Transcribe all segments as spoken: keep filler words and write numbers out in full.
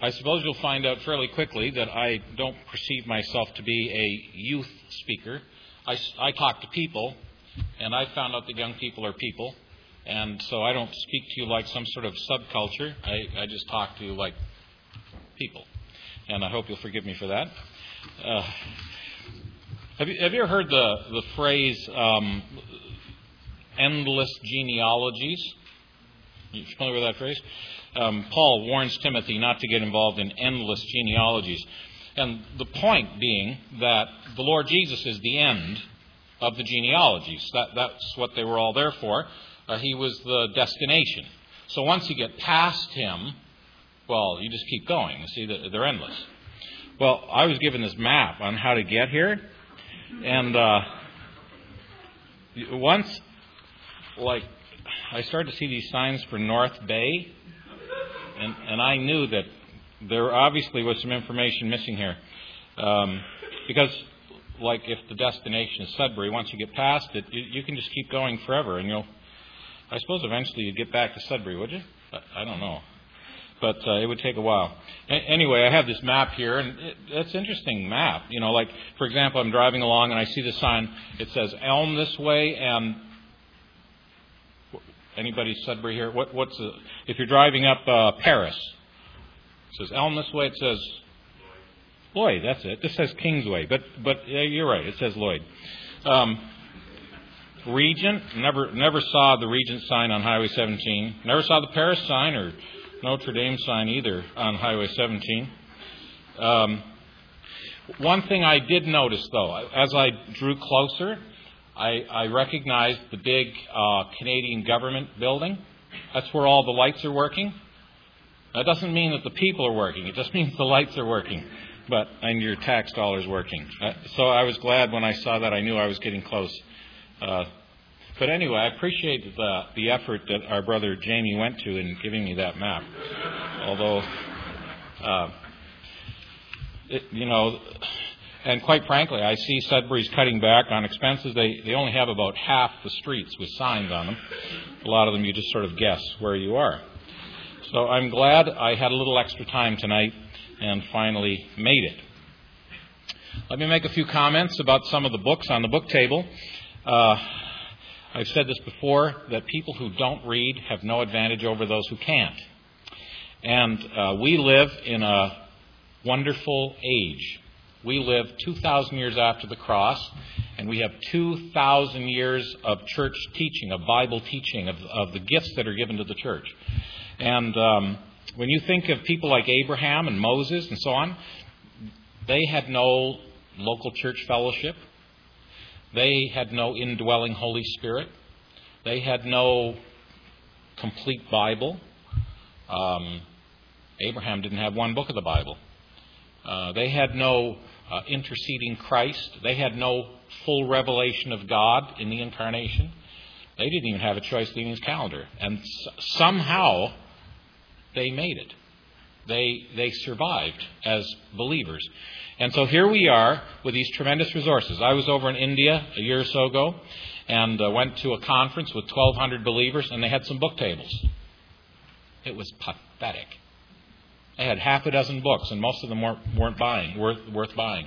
I suppose you'll find out fairly quickly that I don't perceive myself to be a youth speaker. I, I talk to people, and I found out that young people are people, and so I don't speak to you like some sort of subculture. I, I just talk to you like people, and I hope you'll forgive me for that. Uh, have you have you ever heard the the phrase um, "endless genealogies"? You familiar with that phrase? Um, Paul warns Timothy not to get involved in endless genealogies. And the point being that the Lord Jesus is the end of the genealogies. That, that's what they were all there for. Uh, he was the destination. So once you get past him, well, you just keep going. You see, they're endless. Well, I was given this map on how to get here. And uh, once, like, I started to see these signs for North Bay. And, and I knew that there obviously was some information missing here. Um, because, like, if the destination is Sudbury, once you get past it, you, you can just keep going forever. And you'll, I suppose eventually you'd get back to Sudbury, would you? I, I don't know. But uh, it would take a while. A- anyway, I have this map here, and it, it's an interesting map. You know, like, for example, I'm driving along and I see the sign. It says Elm this way, and anybody Sudbury here? What, what's the, if you're driving up uh, Paris, it says Elm this way. It says Lloyd. That's it. This says Kingsway, but but uh, you're right. It says Lloyd. Um, Regent. Never never saw the Regent sign on Highway seventeen. Never saw the Paris sign or Notre Dame sign either on Highway seventeen. Um, one thing I did notice though, as I drew closer, I, I recognized the big uh, Canadian government building. That's where all the lights are working. That doesn't mean that the people are working. It just means the lights are working, but and your tax dollars working. Uh, so I was glad when I saw that. I knew I was getting close. Uh, but anyway, I appreciate the the effort that our brother Jamie went to in giving me that map. Although, uh, it, you know. And quite frankly, I see Sudbury's cutting back on expenses. They they only have about half the streets with signs on them. A lot of them you just sort of guess where you are. So I'm glad I had a little extra time tonight and finally made it. Let me make a few comments about some of the books on the book table. Uh, I've said this before, that people who don't read have no advantage over those who can't. And uh, we live in a wonderful age. We live two thousand years after the cross, and we have two thousand years of church teaching, of Bible teaching, of, of the gifts that are given to the church. And um, when you think of people like Abraham and Moses and so on, they had no local church fellowship. They had no indwelling Holy Spirit. They had no complete Bible. Um, Abraham didn't have one book of the Bible. Uh, they had no uh, interceding Christ. They had no full revelation of God in the incarnation. They didn't even have a choice leading his calendar. And s- somehow they made it. They they survived as believers. And so here we are with these tremendous resources. I was over in India a year or so ago and uh, went to a conference with twelve hundred believers, and they had some book tables. It was pathetic. They had half a dozen books, and most of them weren't, weren't buying, worth, worth buying.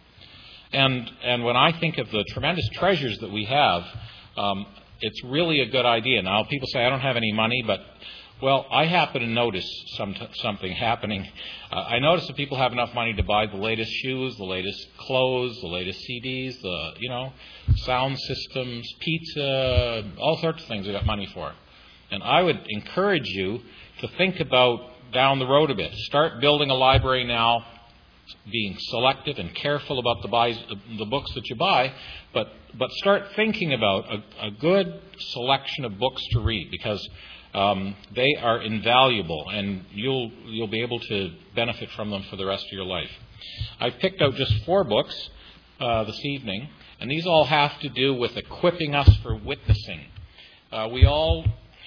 And and when I think of the tremendous treasures that we have, um, it's really a good idea. Now, people say, I don't have any money, but, well, I happen to notice some, something happening. Uh, I notice that people have enough money to buy the latest shoes, the latest clothes, the latest C Ds, the, you know, sound systems, pizza, all sorts of things they got money for. And I would encourage you to think about down the road a bit. Start building a library now, being selective and careful about the buys, the books that you buy, but but start thinking about a, a good selection of books to read, because um, they are invaluable, and you'll you'll be able to benefit from them for the rest of your life. I've picked out just four books uh, this evening, and these all have to do with equipping us for witnessing. Uh, we all,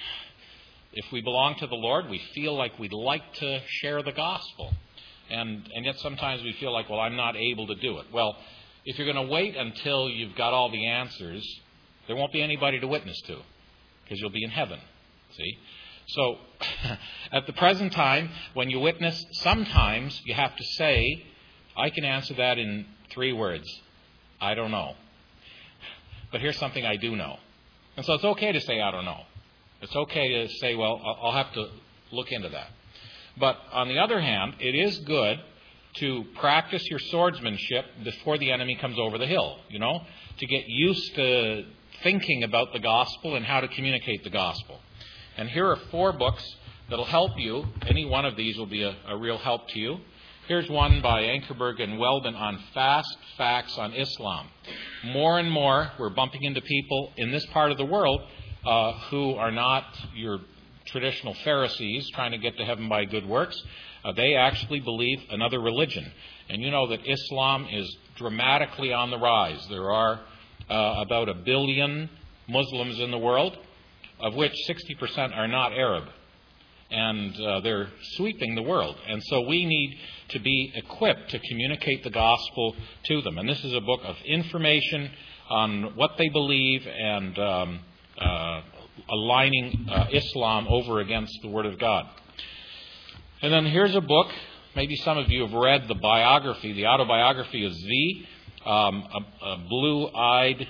if we belong to the Lord, we feel like we'd like to share the gospel. And and yet sometimes we feel like, well, I'm not able to do it. Well, if you're going to wait until you've got all the answers, there won't be anybody to witness to, because you'll be in heaven. See? So at the present time, when you witness, sometimes you have to say, I can answer that in three words. I don't know. But here's something I do know. And so it's okay to say, I don't know. It's okay to say, well, I'll have to look into that. But on the other hand, it is good to practice your swordsmanship before the enemy comes over the hill, you know, to get used to thinking about the gospel and how to communicate the gospel. And here are four books that will help you. Any one of these will be a, a real help to you. Here's one by Ankerberg and Weldon on fast facts on Islam. More and more, we're bumping into people in this part of the world uh, who are not your traditional Pharisees trying to get to heaven by good works. Uh, they actually believe another religion. And you know that Islam is dramatically on the rise. There are uh, about a billion Muslims in the world, of which sixty percent are not Arab. And uh, they're sweeping the world. And so we need to be equipped to communicate the gospel to them. And this is a book of information on what they believe and um, uh, aligning uh, Islam over against the Word of God. And then here's a book. Maybe some of you have read the biography, the autobiography of Zvi, um, a, a blue-eyed,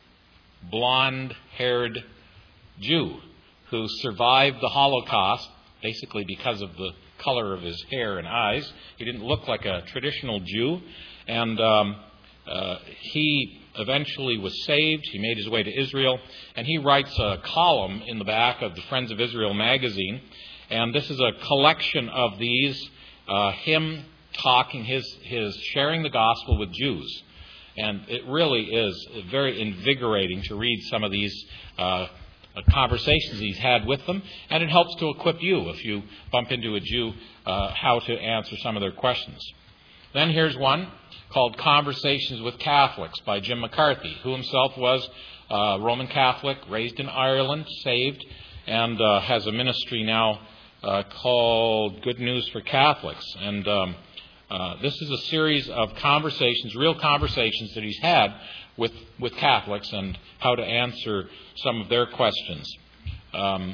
blonde-haired Jew who survived the Holocaust, basically because of the color of his hair and eyes. He didn't look like a traditional Jew. And um, uh, he eventually was saved. He made his way to Israel. And he writes a column in the back of the Friends of Israel magazine. And this is a collection of these, uh, him talking, his, his sharing the gospel with Jews. And it really is very invigorating to read some of these uh conversations he's had with them, and it helps to equip you if you bump into a Jew uh, how to answer some of their questions. Then here's one called Conversations with Catholics by Jim McCarthy, who himself was uh, Roman Catholic, raised in Ireland, saved, and uh, has a ministry now uh, called Good News for Catholics. And um, uh, this is a series of conversations, real conversations that he's had with with Catholics and how to answer some of their questions. Um,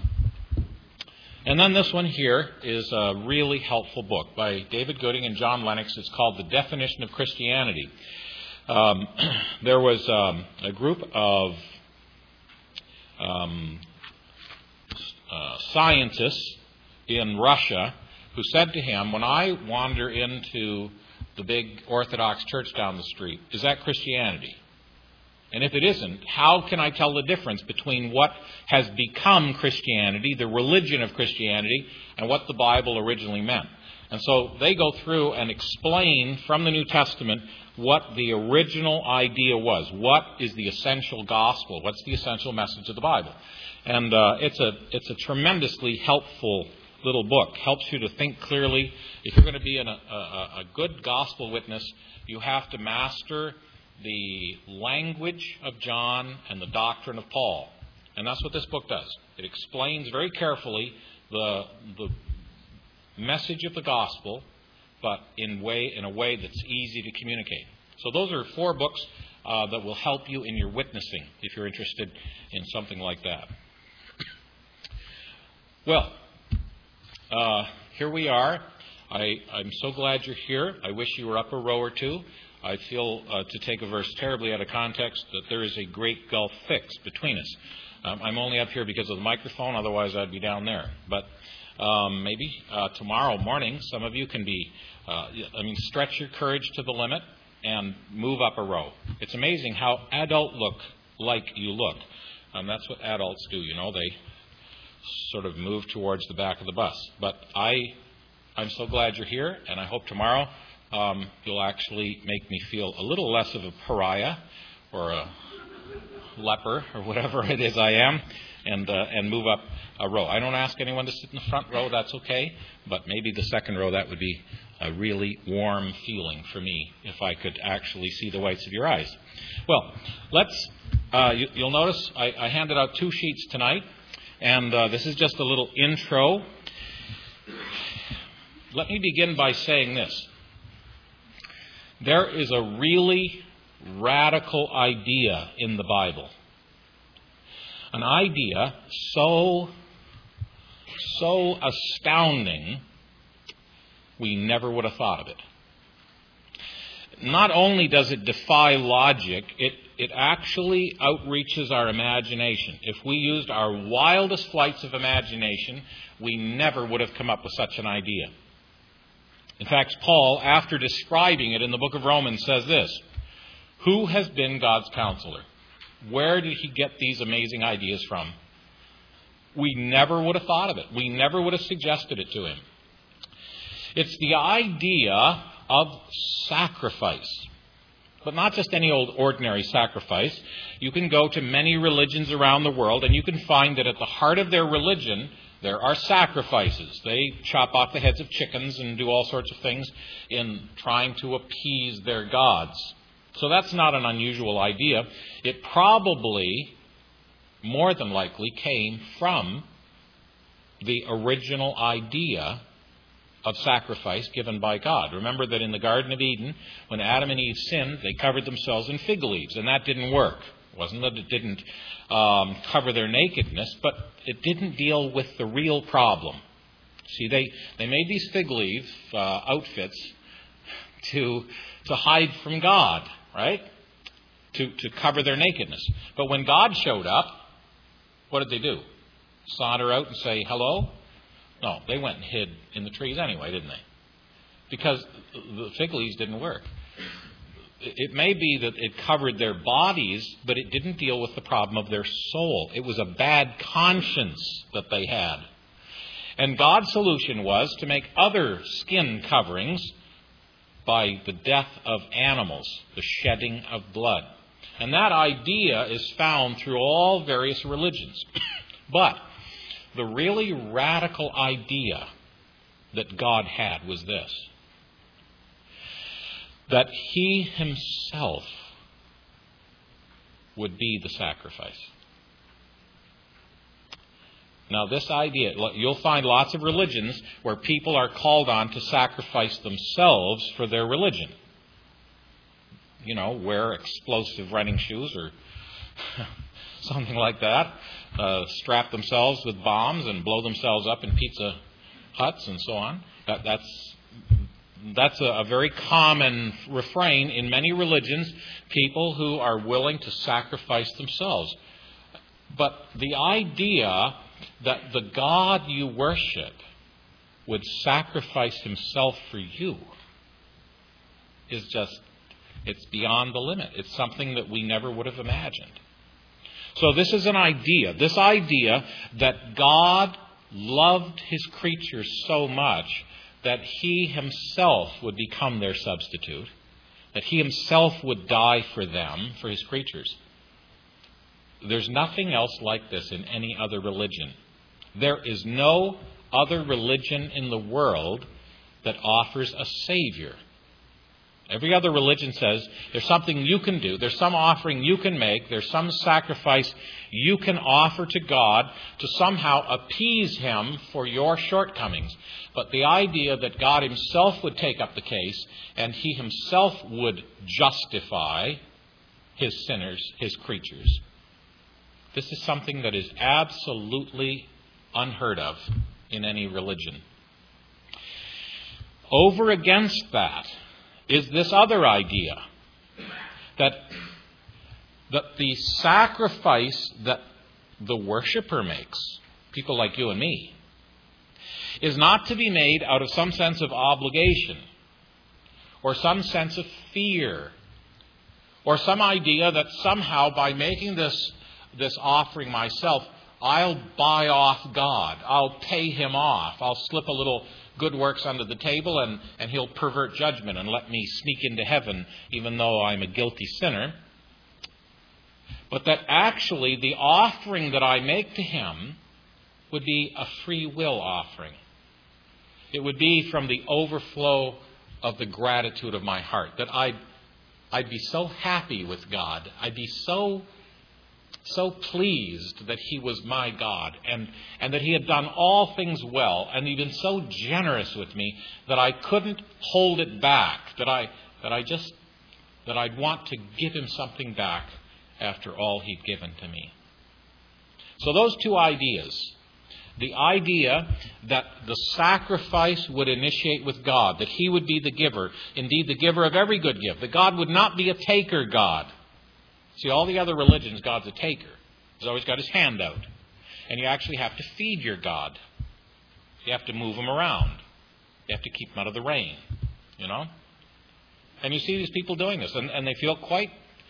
and then this one here is a really helpful book by David Gooding and John Lennox. It's called The Definition of Christianity. Um, there was um, a group of um, uh, scientists in Russia who said to him, when I wander into the big Orthodox church down the street, is that Christianity? And if it isn't, how can I tell the difference between what has become Christianity, the religion of Christianity, and what the Bible originally meant? And so they go through and explain from the New Testament what the original idea was. What is the essential gospel? What's the essential message of the Bible? And uh, it's a it's a tremendously helpful little book. Helps you to think clearly. If you're going to be an, a, a, a good gospel witness, you have to master the language of John and the doctrine of Paul. And that's what this book does. It explains very carefully the the message of the gospel, but in way in a way that's easy to communicate. So those are four books uh, that will help you in your witnessing if you're interested in something like that. Well, uh, here we are. I, I'm so glad you're here. I wish you were up a row or two. I feel, uh, to take a verse terribly out of context, that there is a great gulf fixed between us. Um, I'm only up here because of the microphone, otherwise I'd be down there. But um, maybe uh, tomorrow morning some of you can be, uh, I mean, stretch your courage to the limit and move up a row. It's amazing how adult look like you look. Um, that's what adults do, you know. They sort of move towards the back of the bus. But I, I'm so glad you're here, and I hope tomorrow Um, you'll actually make me feel a little less of a pariah or a leper or whatever it is I am, and uh, and move up a row. I don't ask anyone to sit in the front row. That's okay. But maybe the second row, that would be a really warm feeling for me if I could actually see the whites of your eyes. Well, let's. Uh, you, you'll notice I, I handed out two sheets tonight, and uh, this is just a little intro. Let me begin by saying this. There is a really radical idea in the Bible. An idea so so astounding, we never would have thought of it. Not only does it defy logic, it, it actually outreaches our imagination. If we used our wildest flights of imagination, we never would have come up with such an idea. In fact, Paul, after describing it in the book of Romans, says this: who has been God's counselor? Where did he get these amazing ideas from? We never would have thought of it. We never would have suggested it to him. It's the idea of sacrifice. But not just any old ordinary sacrifice. You can go to many religions around the world and you can find that at the heart of their religion there are sacrifices. They chop off the heads of chickens and do all sorts of things in trying to appease their gods. So that's not an unusual idea. It probably, more than likely, came from the original idea of sacrifice given by God. Remember that in the Garden of Eden, when Adam and Eve sinned, they covered themselves in fig leaves, and that didn't work. It wasn't that it didn't um, cover their nakedness, but it didn't deal with the real problem. See, they, they made these fig leaf uh, outfits to, to hide from God, right? To, to cover their nakedness. But when God showed up, what did they do? Saunter out and say, hello? No, they went and hid in the trees anyway, didn't they? Because the fig leaves didn't work. It may be that it covered their bodies, but it didn't deal with the problem of their soul. It was a bad conscience that they had. And God's solution was to make other skin coverings by the death of animals, the shedding of blood. And that idea is found through all various religions. But the really radical idea that God had was this: that He Himself would be the sacrifice. Now, this idea, you'll find lots of religions where people are called on to sacrifice themselves for their religion. You know, wear explosive running shoes or something like that. Uh, strap themselves with bombs and blow themselves up in pizza huts and so on. That, that's that's a, a very common refrain in many religions, people who are willing to sacrifice themselves. But the idea that the God you worship would sacrifice Himself for you is just, it's beyond the limit. It's something that we never would have imagined. So this is an idea, this idea that God loved His creatures so much that He Himself would become their substitute, that He Himself would die for them, for His creatures. There's nothing else like this in any other religion. There is no other religion in the world that offers a Savior. Every other religion says there's something you can do, there's some offering you can make, there's some sacrifice you can offer to God to somehow appease Him for your shortcomings. But the idea that God Himself would take up the case and He Himself would justify His sinners, His creatures, this is something that is absolutely unheard of in any religion. Over against that is this other idea that, that the sacrifice that the worshiper makes, people like you and me, is not to be made out of some sense of obligation or some sense of fear or some idea that somehow by making this, this offering myself, I'll buy off God. I'll pay Him off. I'll slip a little good works under the table and, and He'll pervert judgment and let me sneak into heaven even though I'm a guilty sinner. But that actually the offering that I make to Him would be a free will offering. It would be from the overflow of the gratitude of my heart. That I'd, I'd be so happy with God. I'd be so so pleased that He was my God and, and that He had done all things well and He'd been so generous with me that I couldn't hold it back, that I that I just that I'd want to give Him something back after all He'd given to me. So those two ideas, The idea that the sacrifice would initiate with God, that he would be the giver, indeed the giver of every good gift, that God would not be a taker God. See, all the other religions, God's a taker. He's always got his hand out. And you actually have to feed your God. You have to move him around. You have to keep him out of the rain, you know. And you see these people doing this, and, and they feel quite,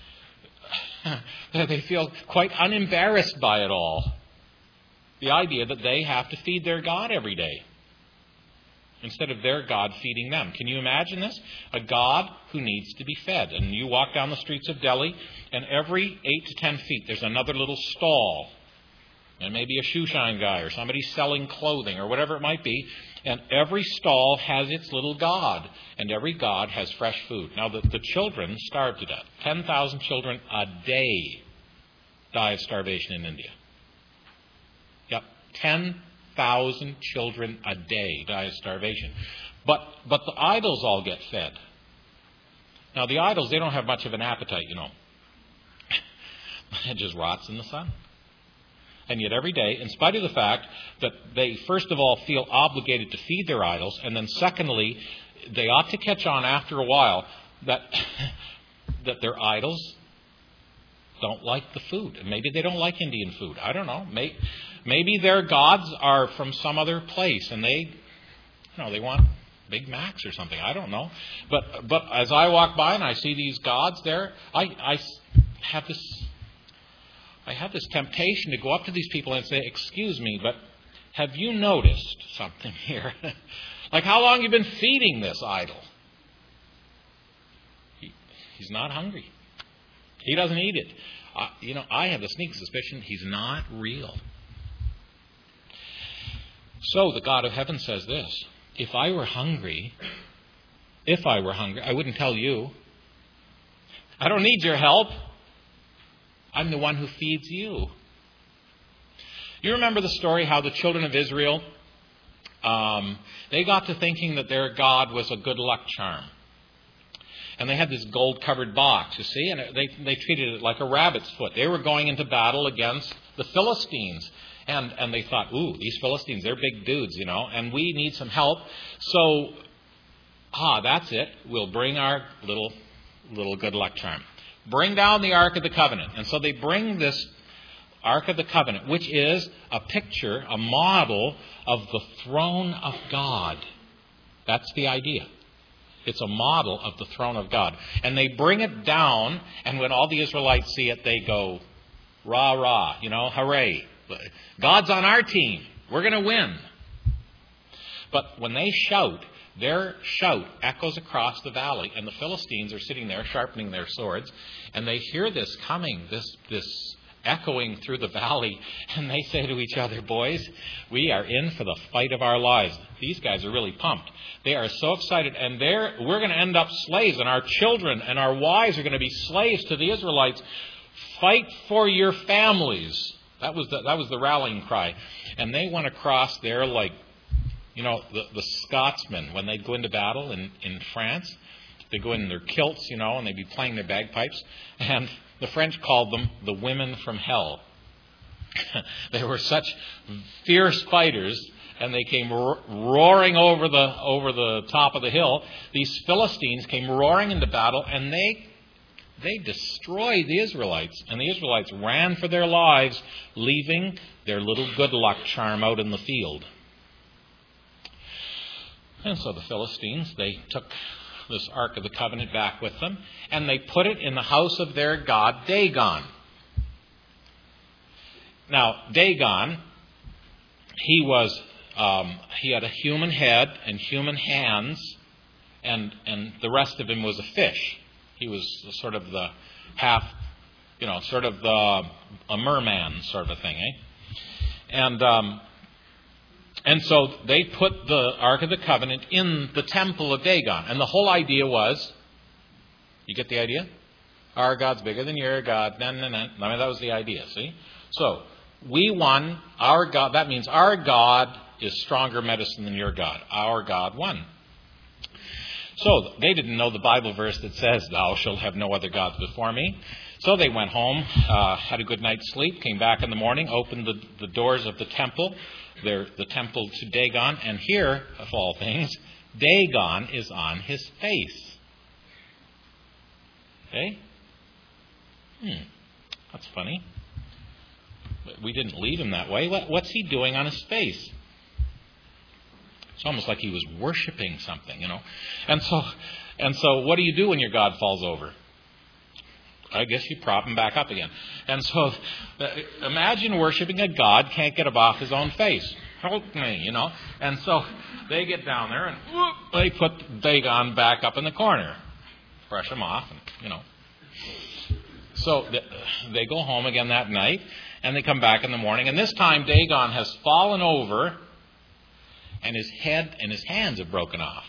they feel quite unembarrassed by it all. The idea that they have to feed their God every day instead of their God feeding them. Can you imagine this? A God who needs to be fed. And you walk down the streets of Delhi, and every eight to ten feet there's another little stall. And maybe a shoe shine guy or somebody selling clothing or whatever it might be. And every stall has its little God. And every God has fresh food. Now the, the children starve to death. ten thousand children a day die of starvation in India. Yep, ten thousand children a day die of starvation. But but the idols all get fed. Now the idols, they don't have much of an appetite, you know. It just rots in the sun. And yet every day, in spite of the fact that they first of all feel obligated to feed their idols, and then secondly, they ought to catch on after a while that that their idols don't like the food. And maybe they don't like Indian food. I don't know. Maybe, maybe their gods are from some other place and they, you know, they want Big Macs or something. I don't know. But but as I walk by and I see these gods there, I, I have this I have this temptation to go up to these people and say, "Excuse me, but have you noticed something here? Like how long you've been feeding this idol?" He, he's not hungry. He doesn't eat it. Uh, you know, I have the sneaking suspicion he's not real. So the God of heaven says this: if I were hungry, if I were hungry, I wouldn't tell you. I don't need your help. I'm the one who feeds you. You remember the story how the children of Israel, um, they got to thinking that their God was a good luck charm. And they had this gold-covered box, you see, and they, they treated it like a rabbit's foot. They were going into battle against the Philistines. And, and they thought, ooh, these Philistines, they're big dudes, you know, and we need some help. So, ah, that's it. We'll bring our little, little good luck charm. Bring down the Ark of the Covenant. And so they bring this Ark of the Covenant, which is a picture, a model of the throne of God. That's the idea. It's a model of the throne of God. And they bring it down, and when all the Israelites see it, they go, rah, rah, you know, hooray. God's on our team. We're going to win. But when they shout, their shout echoes across the valley, and the Philistines are sitting there sharpening their swords, and they hear this coming, this this echoing through the valley, and they say to each other, boys, we are in for the fight of our lives. These guys are really pumped. They are so excited, and they're, we're going to end up slaves, and our children and our wives are going to be slaves to the Israelites. Fight for your families. That was the, that was the rallying cry. And they went across there like, you know, the, the Scotsmen, when they'd go into battle in, in France, they'd go in their kilts, you know, and they'd be playing their bagpipes. And the French called them the women from hell. They were such fierce fighters, and they came ro- roaring over the over the top of the hill. These Philistines came roaring into battle, and they they destroyed the Israelites. And the Israelites ran for their lives, leaving their little good luck charm out in the field. And so the Philistines, they took this Ark of the Covenant back with them, and they put it in the house of their god Dagon. Now, Dagon, he was um, he had a human head and human hands, and and the rest of him was a fish. He was sort of the half, you know, sort of the a merman sort of a thing, eh? And um, and so they put the Ark of the Covenant in the temple of Dagon, and the whole idea was, you get the idea? Our God's bigger than your God. Nah, nah, nah. I mean, that was the idea. See, so we won. Our God. That means our God is stronger medicine than your God. Our God won. So they didn't know the Bible verse that says, thou shalt have no other gods before me. So they went home, uh, had a good night's sleep, came back in the morning, opened the, the doors of the temple, their, the temple to Dagon, and here, of all things, Dagon is on his face. Okay? Hmm, that's funny. But we didn't leave him that way. What, what's he doing on his face? It's almost like he was worshiping something, you know. And so, and so, what do you do when your God falls over? I guess you prop him back up again. And so, uh, imagine worshiping a God can't get up off his own face. Help me, you know. And so, they get down there and whoop, they put Dagon back up in the corner, brush him off, and you know. So they go home again that night, and they come back in the morning, and this time Dagon has fallen over, and his head and his hands have broken off.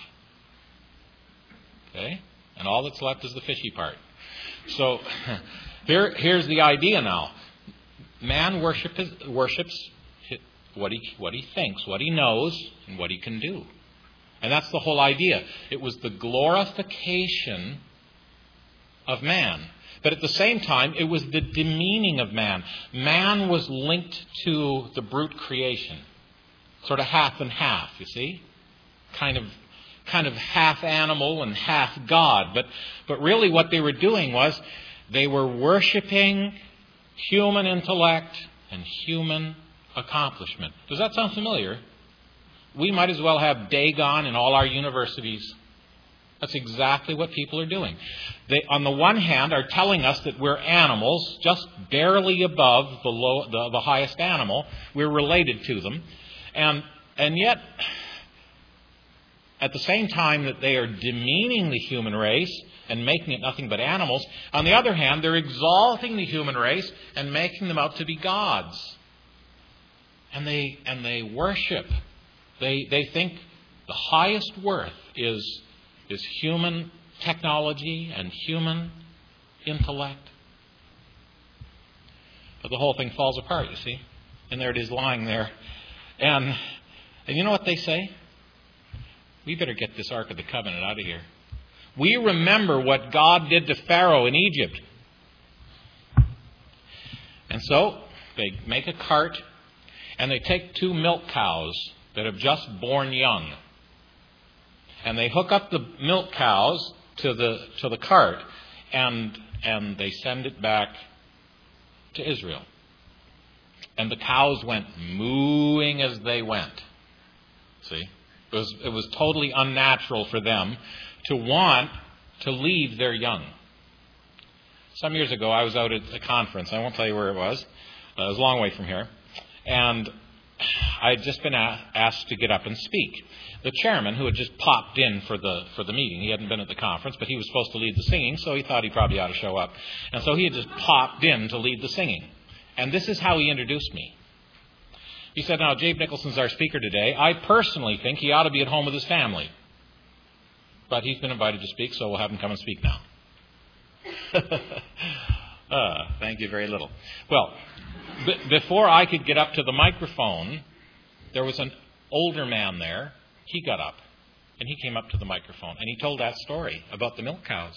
Okay? And all that's left is the fishy part. So here, here's the idea now. Man worship, worships what he, what he thinks, what he knows, and what he can do. And that's the whole idea. It was the glorification of man. But at the same time, it was the demeaning of man. Man was linked to the brute creation. Sort of half and half, you see? Kind of kind of half animal and half God. But but really what they were doing was they were worshiping human intellect and human accomplishment. Does that sound familiar? We might as well have Dagon in all our universities. That's exactly what people are doing. They, on the one hand, are telling us that we're animals, just barely above the, low, the, the highest animal. We're related to them. And, and yet, at the same time that they are demeaning the human race and making it nothing but animals, on the other hand, they're exalting the human race and making them out to be gods. And they, and they worship. They, they think the highest worth is... is human technology and human intellect. But the whole thing falls apart, you see. And there it is lying there. And, and you know what they say? We better get this Ark of the Covenant out of here. We remember what God did to Pharaoh in Egypt. And so they make a cart and they take two milk cows that have just born young. And they hook up the milk cows to the to the cart, and and they send it back to Israel. And the cows went mooing as they went. See, it was it was totally unnatural for them to want to leave their young. Some years ago, I was out at a conference. I won't tell you where it was. Uh, it was a long way from here, and I had just been asked to get up and speak. The chairman, who had just popped in for the for the meeting, he hadn't been at the conference, but he was supposed to lead the singing, so he thought he probably ought to show up. And so he had just popped in to lead the singing. And this is how he introduced me. He said, now, Jabe Nicholson's our speaker today. I personally think he ought to be at home with his family. But he's been invited to speak, so we'll have him come and speak now. uh, thank you very little. Well, b- before I could get up to the microphone, there was an older man there. He got up, and he came up to the microphone, and he told that story about the milk cows.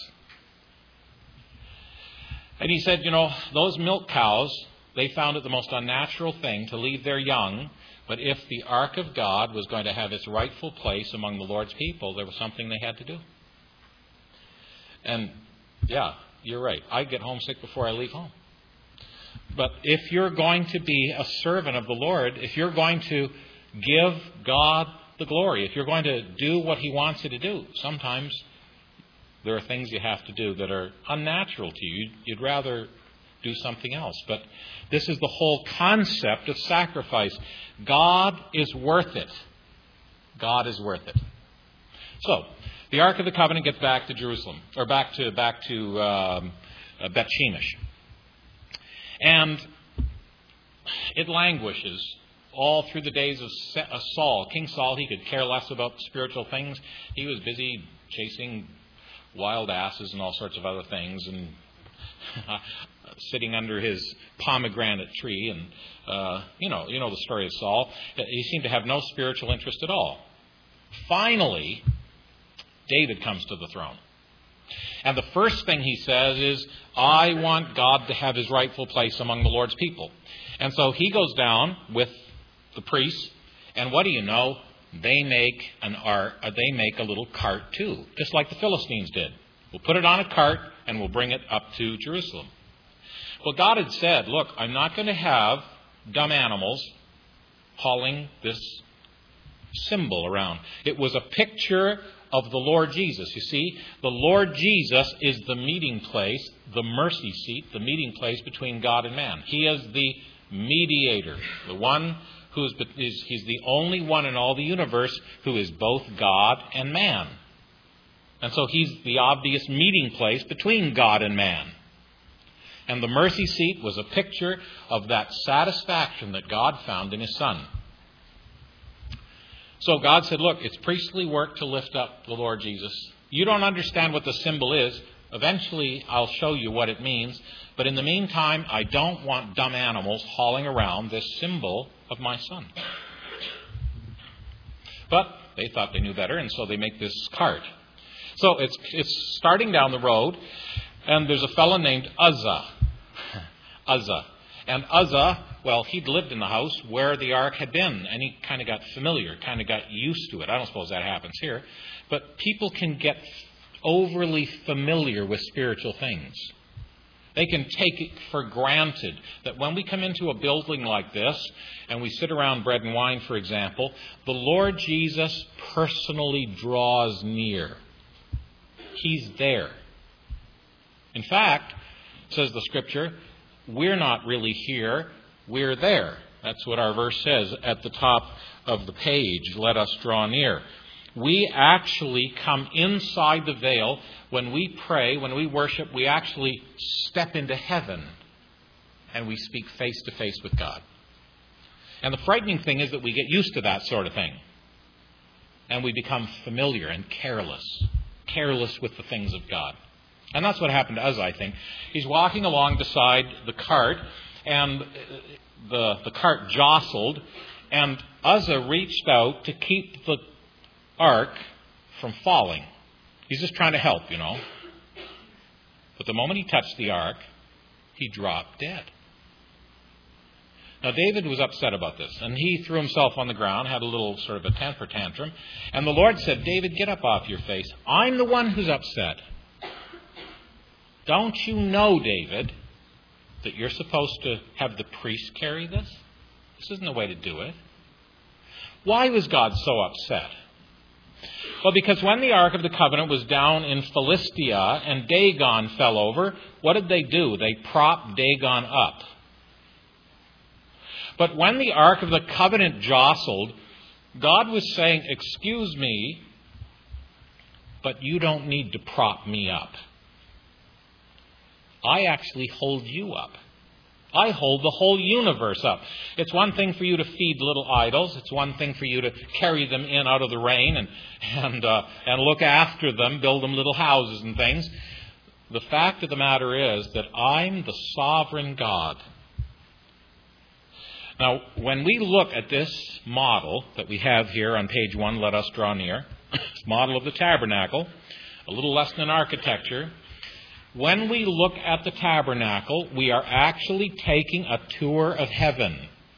And he said, you know, those milk cows, they found it the most unnatural thing to leave their young, but if the Ark of God was going to have its rightful place among the Lord's people, there was something they had to do. And, yeah, you're right. I get homesick before I leave home. But if you're going to be a servant of the Lord, if you're going to give God the glory, if you're going to do what He wants you to do, sometimes there are things you have to do that are unnatural to you. You'd rather do something else. But this is the whole concept of sacrifice. God is worth it. God is worth it. So, the Ark of the Covenant gets back to Jerusalem, or back to back to um, uh, Beth Shemesh. And it languishes all through the days of Saul. King Saul, he could care less about spiritual things. He was busy chasing wild asses and all sorts of other things, and sitting under his pomegranate tree. And uh, you know, you know the story of Saul. He seemed to have no spiritual interest at all. Finally, David comes to the throne. And the first thing he says is, I want God to have his rightful place among the Lord's people. And so he goes down with the priests, and what do you know? They make an art, uh, they make a little cart too, just like the Philistines did. We'll put it on a cart and we'll bring it up to Jerusalem. Well, God had said, look, I'm not going to have dumb animals hauling this symbol around. It was a picture of the Lord Jesus. You see, the Lord Jesus is the meeting place, the mercy seat, the meeting place between God and man. He is the mediator, the one who is, is he's the only one in all the universe who is both God and man. And so he's the obvious meeting place between God and man. And the mercy seat was a picture of that satisfaction that God found in his Son. So God said, look, it's priestly work to lift up the Lord Jesus. You don't understand what the symbol is. Eventually, I'll show you what it means. But in the meantime, I don't want dumb animals hauling around this symbol of my Son. But they thought they knew better, and so they make this cart. So it's it's starting down the road, and there's a fellow named Uzzah. Uzzah. And Uzzah, well, he'd lived in the house where the ark had been, and he kind of got familiar, kind of got used to it. I don't suppose that happens here. But people can get overly familiar with spiritual things. They can take it for granted that when we come into a building like this, and we sit around bread and wine, for example, the Lord Jesus personally draws near. He's there. In fact, says the Scripture, we're not really here, we're there. That's what our verse says at the top of the page. Let us draw near. We actually come inside the veil. When we pray, when we worship, we actually step into heaven and we speak face to face with God. And the frightening thing is that we get used to that sort of thing. And we become familiar and careless. Careless with the things of God. And that's what happened to Uzzah, I think. He's walking along beside the cart, and the, the cart jostled, and Uzzah reached out to keep the ark from falling. He's just trying to help, you know. But the moment he touched the ark, he dropped dead. Now, David was upset about this, and he threw himself on the ground, had a little sort of a temper tantrum, and the Lord said, David, get up off your face. I'm the one who's upset. Don't you know, David, that you're supposed to have the priest carry this? This isn't the way to do it. Why was God so upset? Well, because when the Ark of the Covenant was down in Philistia and Dagon fell over, what did they do? They propped Dagon up. But when the Ark of the Covenant jostled, God was saying, excuse me, but you don't need to prop me up. I actually hold you up. I hold the whole universe up. It's one thing for you to feed little idols. It's one thing for you to carry them in out of the rain and and uh, and look after them, build them little houses and things. The fact of the matter is that I'm the sovereign God. Now, when we look at this model that we have here on page one, Let Us Draw Near, model of the tabernacle, a little lesson in architecture. When we look at the tabernacle, we are actually taking a tour of heaven.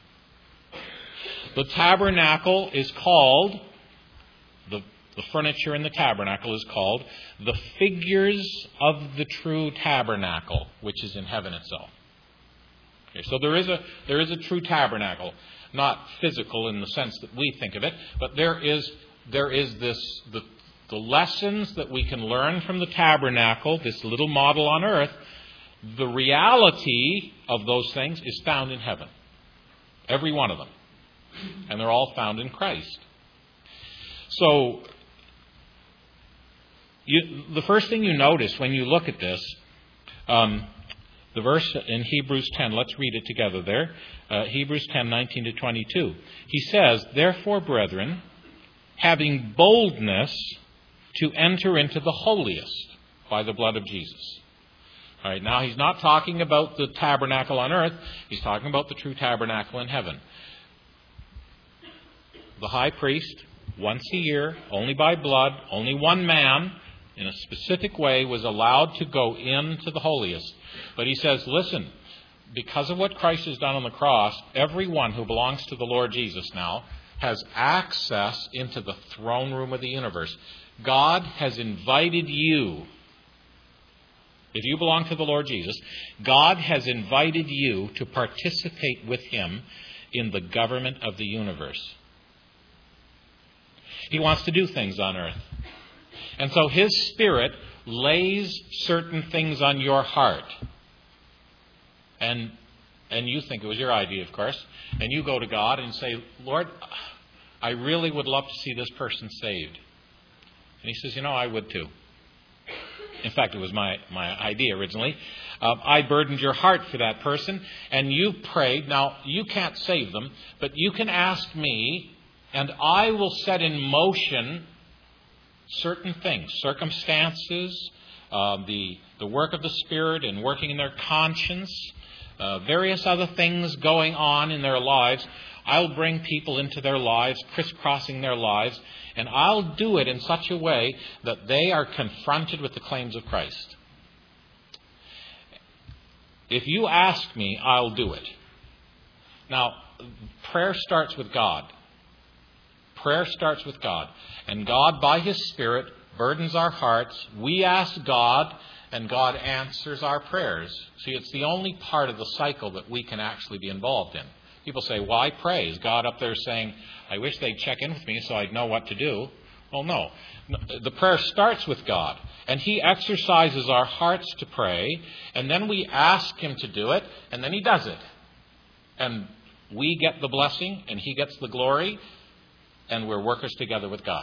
The tabernacle is called, the, the furniture in the tabernacle is called, the figures of the true tabernacle, which is in heaven itself. Okay, so there is a there is a true tabernacle, not physical in the sense that we think of it, but there is there is this the The lessons that we can learn from the tabernacle, this little model on earth, the reality of those things is found in heaven. Every one of them. And they're all found in Christ. So, you, the first thing you notice when you look at this, um, the verse in Hebrews ten, let's read it together there. Uh, Hebrews ten, nineteen to twenty-two. He says, therefore, brethren, having boldness to enter into the holiest by the blood of Jesus. All right, now he's not talking about the tabernacle on earth. He's talking about the true tabernacle in heaven. The high priest once a year, only by blood, only one man, in a specific way, was allowed to go into the holiest. But he says, listen, because of what Christ has done on the cross, everyone who belongs to the Lord Jesus now has access into the throne room of the universe. God has invited you. If you belong to the Lord Jesus, God has invited you to participate with him in the government of the universe. He wants to do things on earth. And so his Spirit lays certain things on your heart. And and you think it was your idea, of course. And you go to God and say, Lord, I really would love to see this person saved. And he says, you know, I would too. In fact, it was my, my idea originally. Uh, I burdened your heart for that person, and you prayed. Now, you can't save them, but you can ask me, and I will set in motion certain things, circumstances, uh, the, the work of the Spirit and working in their conscience, uh, various other things going on in their lives. I'll bring people into their lives, crisscrossing their lives, and I'll do it in such a way that they are confronted with the claims of Christ. If you ask me, I'll do it. Now, prayer starts with God. Prayer starts with God. And God, by his Spirit, burdens our hearts. We ask God, and God answers our prayers. See, it's the only part of the cycle that we can actually be involved in. People say, why pray? Is God up there saying, I wish they'd check in with me so I'd know what to do? Well, no. The prayer starts with God, and he exercises our hearts to pray, and then we ask him to do it, and then he does it. And we get the blessing, and he gets the glory, and we're workers together with God.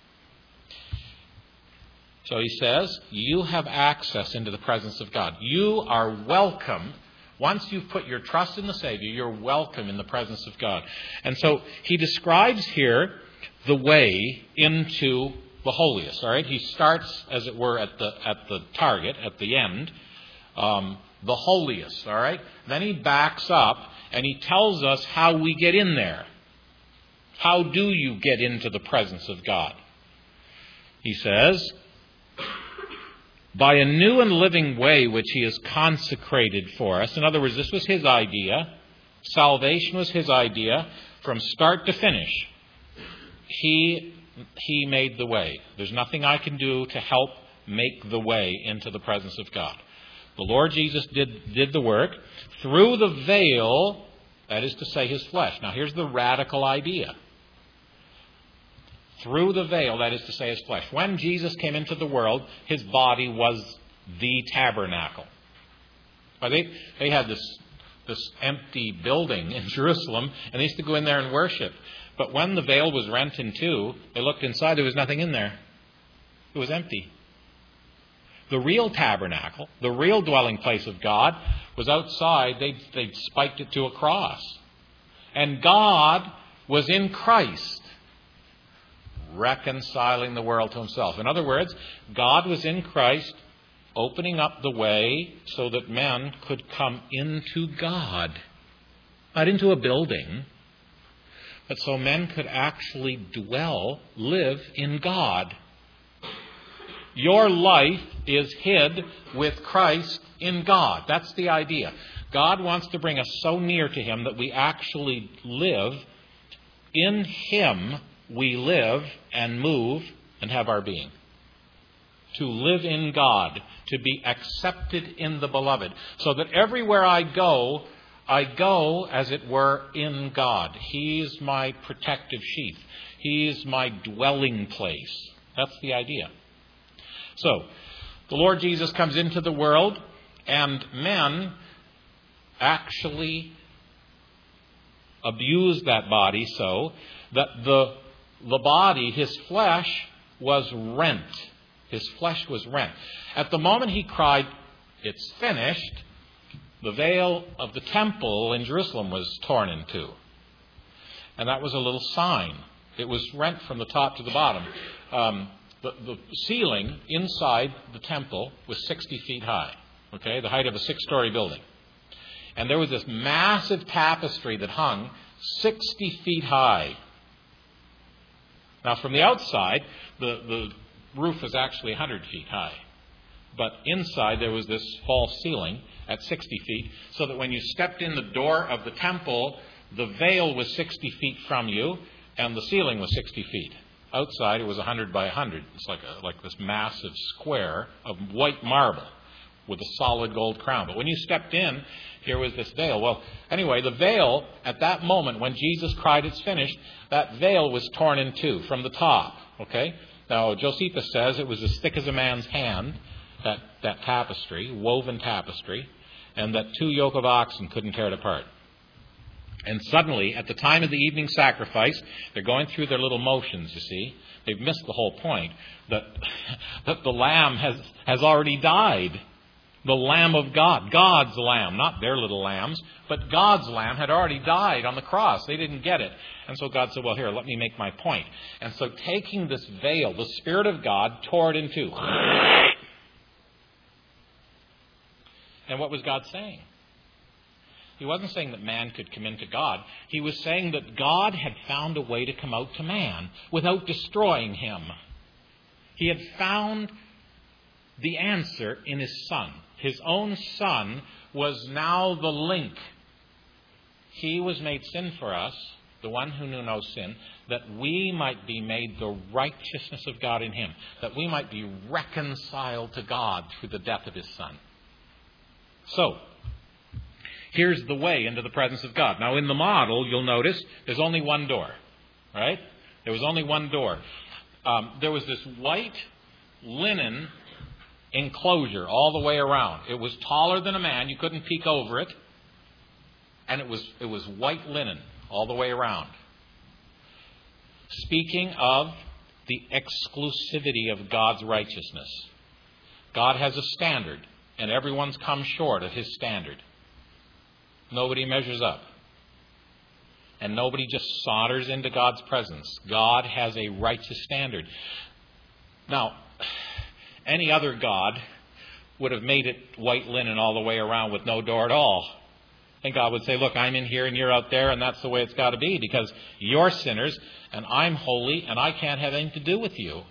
So he says, you have access into the presence of God. You are welcome. Once you've put your trust in the Savior, you're welcome in the presence of God. And so he describes here the way into the holiest. All right, he starts, as it were, at the at the target, at the end, um, the holiest. All right, then he backs up and he tells us how we get in there. How do you get into the presence of God? He says, by a new and living way which he has consecrated for us. In other words, this was his idea. Salvation was his idea. From start to finish, he, he made the way. There's nothing I can do to help make the way into the presence of God. The Lord Jesus did, did the work through the veil, that is to say, his flesh. Now, here's the radical idea. Through the veil, that is to say, his flesh. When Jesus came into the world, his body was the tabernacle. Well, they, they had this, this empty building in Jerusalem, and they used to go in there and worship. But when the veil was rent in two, they looked inside, there was nothing in there. It was empty. The real tabernacle, the real dwelling place of God, was outside. They'd, they'd spiked it to a cross. And God was in Christ, reconciling the world to himself. In other words, God was in Christ, opening up the way so that men could come into God. Not into a building, but so men could actually dwell, live in God. Your life is hid with Christ in God. That's the idea. God wants to bring us so near to him that we actually live in him. We live and move and have our being. To live in God, to be accepted in the beloved, so that everywhere I go, I go, as it were, in God. He's my protective sheath. He's my dwelling place. That's the idea. So, the Lord Jesus comes into the world, and men actually abuse that body so that the The body, his flesh, was rent. His flesh was rent. At the moment he cried, it's finished, the veil of the temple in Jerusalem was torn in two. And that was a little sign. It was rent from the top to the bottom. Um, the, the ceiling inside the temple was sixty feet high. Okay, the height of a six-story building. And there was this massive tapestry that hung sixty feet high. Now, from the outside, the, the roof was actually one hundred feet high. But inside, there was this false ceiling at sixty feet, so that when you stepped in the door of the temple, the veil was sixty feet from you, and the ceiling was sixty feet. Outside, it was one hundred by one hundred. It's like a, like this massive square of white marble with a solid gold crown. But when you stepped in, here was this veil. Well, anyway, the veil, at that moment, when Jesus cried, "It's finished," that veil was torn in two from the top. Okay? Now, Josephus says it was as thick as a man's hand, that, that tapestry, woven tapestry, and that two yoke of oxen couldn't tear it apart. And suddenly, at the time of the evening sacrifice, they're going through their little motions, you see. They've missed the whole point, that, that the lamb has, has already died. The Lamb of God, God's lamb, not their little lambs, but God's lamb had already died on the cross. They didn't get it. And so God said, well, here, let me make my point. And so taking this veil, the Spirit of God tore it in two. And what was God saying? He wasn't saying that man could come into God. He was saying that God had found a way to come out to man without destroying him. He had found the answer in his Son. His own Son was now the link. He was made sin for us, the one who knew no sin, that we might be made the righteousness of God in him, that we might be reconciled to God through the death of his Son. So, here's the way into the presence of God. Now, in the model, you'll notice there's only one door, right? There was only one door. Um, there was this white linen enclosure all the way around. It was taller than a man. You couldn't peek over it. And it was it was white linen all the way around. Speaking of the exclusivity of God's righteousness. God has a standard, and everyone's come short of his standard. Nobody measures up. And nobody just saunters into God's presence. God has a righteous standard. Now, any other God would have made it white linen all the way around with no door at all. And God would say, look, I'm in here and you're out there, and that's the way it's got to be, because you're sinners and I'm holy and I can't have anything to do with you.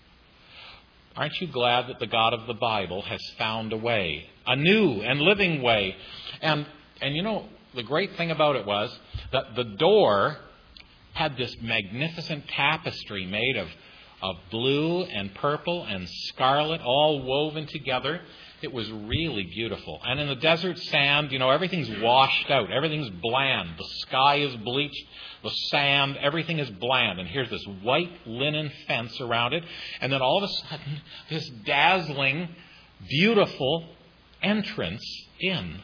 Aren't you glad that the God of the Bible has found a way, a new and living way? And, and you know, the great thing about it was that the door had this magnificent tapestry made of of blue and purple and scarlet, all woven together. It was really beautiful. And in the desert sand, you know, everything's washed out. Everything's bland. The sky is bleached. The sand, everything is bland. And here's this white linen fence around it. And then all of a sudden, this dazzling, beautiful entrance in.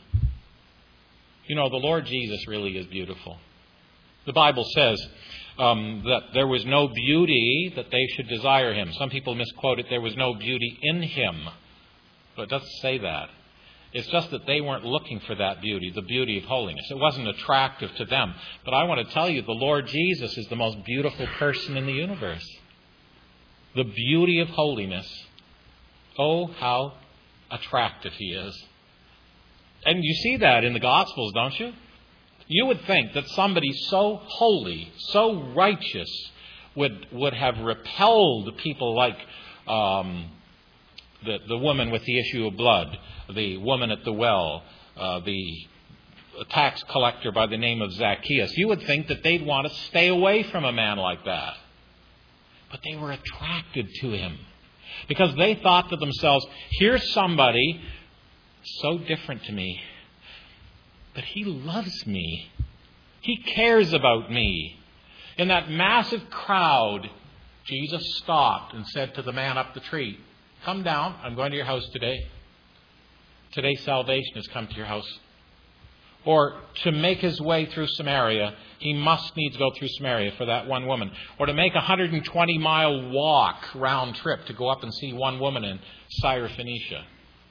You know, the Lord Jesus really is beautiful. The Bible says Um, that there was no beauty that they should desire him. Some people misquote it, there was no beauty in him. But it doesn't say that. It's just that they weren't looking for that beauty, the beauty of holiness. It wasn't attractive to them. But I want to tell you, the Lord Jesus is the most beautiful person in the universe. The beauty of holiness. Oh, how attractive he is. And you see that in the Gospels, don't you? You would think that somebody so holy, so righteous, would would have repelled people like um, the, the woman with the issue of blood, the woman at the well, uh, the tax collector by the name of Zacchaeus. You would think that they'd want to stay away from a man like that. But they were attracted to him because they thought to themselves, here's somebody so different to me. But he loves me. He cares about me. In that massive crowd, Jesus stopped and said to the man up the tree, come down. I'm going to your house today. Today salvation has come to your house. Or to make his way through Samaria, he must needs go through Samaria for that one woman. Or to make a one hundred twenty mile walk round trip to go up and see one woman in Syrophoenicia.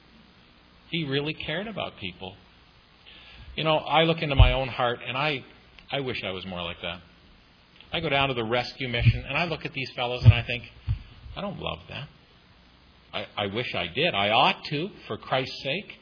He really cared about people. You know, I look into my own heart, and I, I wish I was more like that. I go down to the rescue mission, and I look at these fellows, and I think, I don't love them. I, I wish I did. I ought to, for Christ's sake.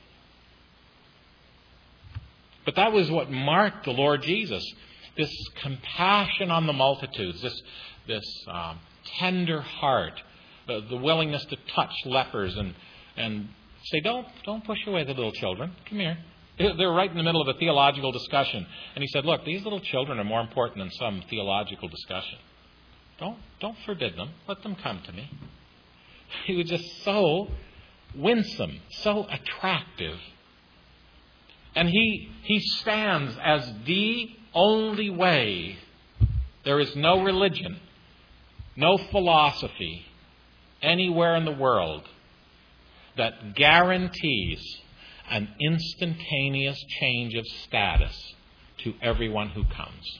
But that was what marked the Lord Jesus. This compassion on the multitudes, this, this um, tender heart, the, the willingness to touch lepers and and say, don't don't push away the little children. Come here. They're right in the middle of a theological discussion. And he said, look, these little children are more important than some theological discussion. Don't don't forbid them. Let them come to me. He was just so winsome, so attractive. And he he stands as the only way. There is no religion, no philosophy anywhere in the world that guarantees an instantaneous change of status to everyone who comes.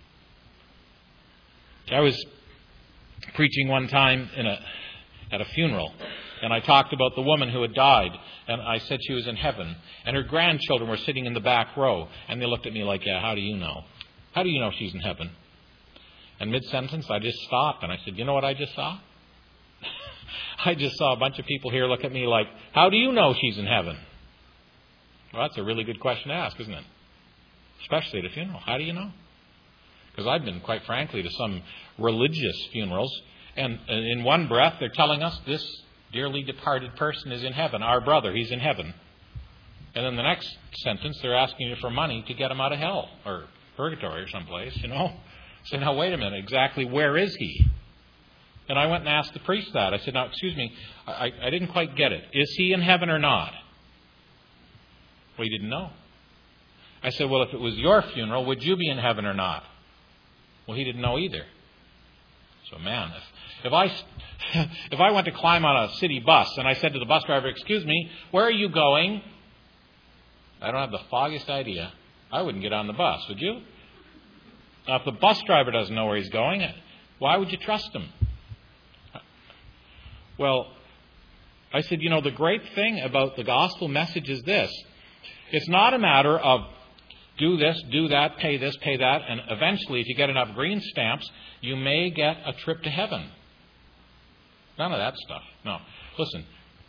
I was preaching one time in a at a funeral, and I talked about the woman who had died, and I said she was in heaven, and her grandchildren were sitting in the back row, and they looked at me like, yeah, how do you know? How do you know she's in heaven? And mid-sentence, I just stopped, and I said, you know what I just saw? I just saw a bunch of people here look at me like, how do you know she's in heaven? Well, that's a really good question to ask, isn't it? Especially at a funeral. How do you know? Because I've been, quite frankly, to some religious funerals, and in one breath they're telling us this dearly departed person is in heaven, our brother, he's in heaven. And then the next sentence, they're asking you for money to get him out of hell or purgatory or someplace, you know. So now, wait a minute, exactly where is he? And I went and asked the priest that. I said, now, excuse me, I, I didn't quite get it. Is he in heaven or not? Well, he didn't know. I said, well, if it was your funeral, would you be in heaven or not? Well, he didn't know either. So, man, if, if I if I went to climb on a city bus and I said to the bus driver, excuse me, where are you going? I don't have the foggiest idea. I wouldn't get on the bus, would you? Now, if the bus driver doesn't know where he's going, why would you trust him? Well, I said, you know, the great thing about the gospel message is this. It's not a matter of do this, do that, pay this, pay that, and eventually, if you get enough green stamps, you may get a trip to heaven. None of that stuff. No. Listen.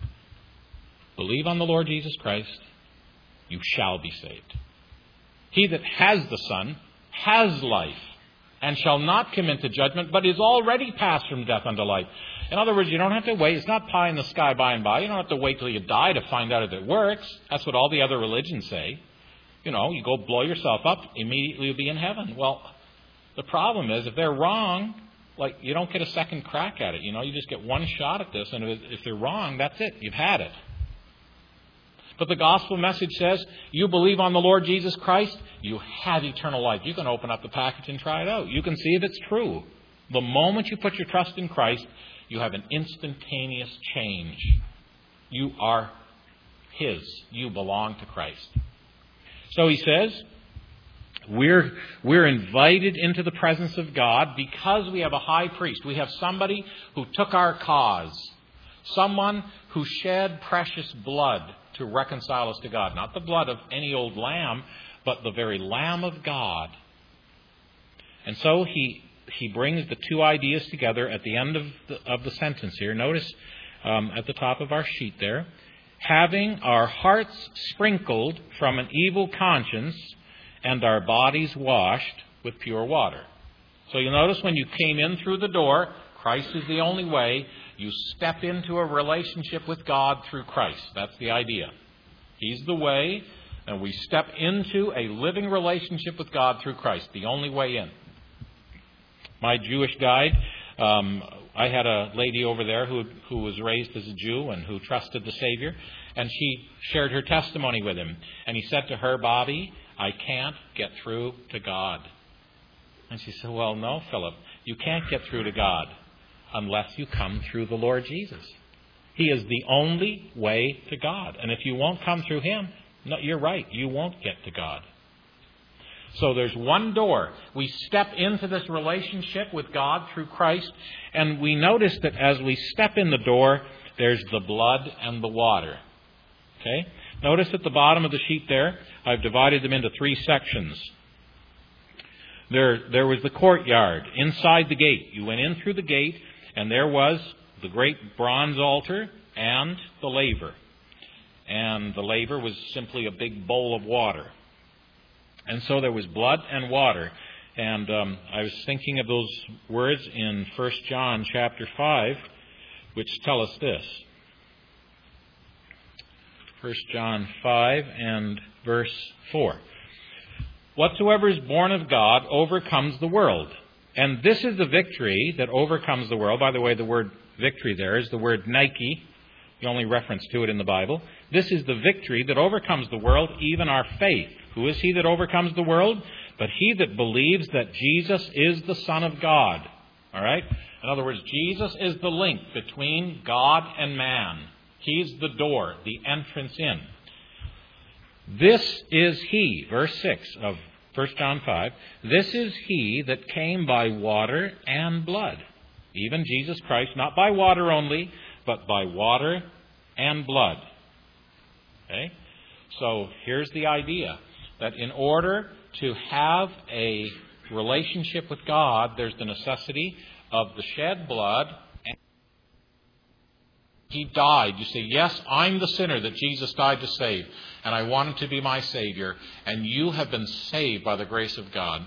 Believe on the Lord Jesus Christ, you shall be saved. He that has the Son has life, and shall not come into judgment, but is already passed from death unto life. In other words, you don't have to wait. It's not pie in the sky by and by. You don't have to wait till you die to find out if it works. That's what all the other religions say. You know, you go blow yourself up, immediately you'll be in heaven. Well, the problem is, if they're wrong, like, you don't get a second crack at it. You know, you just get one shot at this, and if they're wrong, that's it. You've had it. But the gospel message says, you believe on the Lord Jesus Christ, you have eternal life. You can open up the package and try it out. You can see if it's true. The moment you put your trust in Christ, you have an instantaneous change. You are His. You belong to Christ. So he says, we're, we're invited into the presence of God because we have a high priest. We have somebody who took our cause. Someone who shed precious blood to reconcile us to God. Not the blood of any old lamb, but the very Lamb of God. And so he he brings the two ideas together at the end of the, of the sentence here. Notice um, at the top of our sheet there. Having our hearts sprinkled from an evil conscience and our bodies washed with pure water. So you'll notice when you came in through the door, Christ is the only way. You step into a relationship with God through Christ. That's the idea. He's the way, and we step into a living relationship with God through Christ, the only way in. My Jewish guide, um, I had a lady over there who who was raised as a Jew and who trusted the Savior, and she shared her testimony with him. And he said to her, Bobby, I can't get through to God. And she said, well, no, Philip, you can't get through to God unless you come through the Lord Jesus. He is the only way to God. And if you won't come through Him, no, you're right, you won't get to God. So there's one door. We step into this relationship with God through Christ, and we notice that as we step in the door, there's the blood and the water. Okay? Notice at the bottom of the sheet there, I've divided them into three sections. There, there was the courtyard inside the gate. You went in through the gate, and there was the great bronze altar and the laver. And the laver was simply a big bowl of water. And so there was blood and water. And um, I was thinking of those words in First John chapter five, which tell us this. First John five and verse four. Whatsoever is born of God overcomes the world. And this is the victory that overcomes the world. By the way, the word victory there is the word Nike, the only reference to it in the Bible. This is the victory that overcomes the world, even our faith. Who is he that overcomes the world? But he that believes that Jesus is the Son of God. All right? In other words, Jesus is the link between God and man. He's the door, the entrance in. This is he, verse six of First John five, this is he that came by water and blood. Even Jesus Christ, not by water only, but by water and blood. Okay? So here's the idea, that in order to have a relationship with God, there's the necessity of the shed blood. And he died. You say, yes, I'm the sinner that Jesus died to save, and I want him to be my Savior, and you have been saved by the grace of God.